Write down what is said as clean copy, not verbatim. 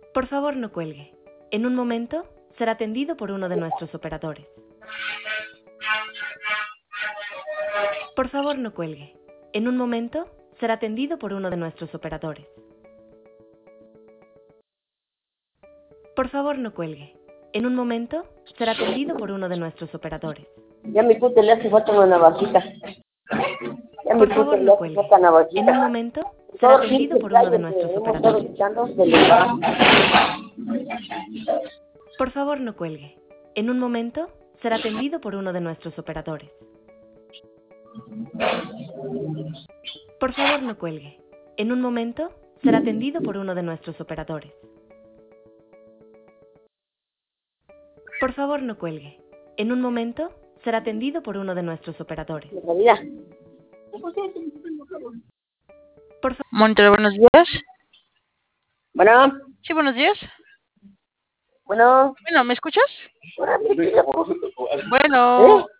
Por favor, no cuelgue. En un momento será atendido por uno de nuestros operadores. Por favor, no cuelgue. En un momento será atendido por uno de nuestros operadores. Por favor, no cuelgue. En un momento será atendido por uno de nuestros operadores. Ya mi puta le hace falta una navajita. Ya mi Por puta favor, le no hace cuelgue. falta navajita. En un momento será Todo atendido pinche por uno de gallo que nuestros hemos estado operadores. escuchando se le va. Por favor, no cuelgue. En un momento será atendido por uno de nuestros operadores. Por favor, no cuelgue. En un momento será atendido por uno de nuestros operadores. Por favor, no cuelgue. En un momento será atendido por uno de nuestros operadores. Mira. Por favor. Monitor, buenos días. Bueno, Sí, buenos días. bueno. Bueno, ¿me escuchas? ¿Eh? Bueno.